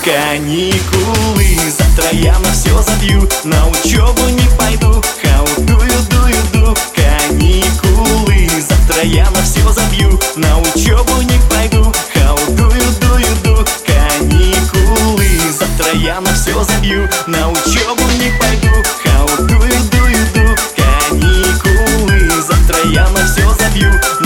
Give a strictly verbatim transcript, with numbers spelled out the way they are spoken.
каникулы. Завтра я на все забью, на учебу не пойду. Хау-дую-дую-ду, каникулы. Завтра я на все забью, на учебу не пойду. Хау-дую-дую-ду, каникулы. Завтра я на все забью, на учебу не пойду. Хау-дую-дую-ду, каникулы. Завтра я на все забью.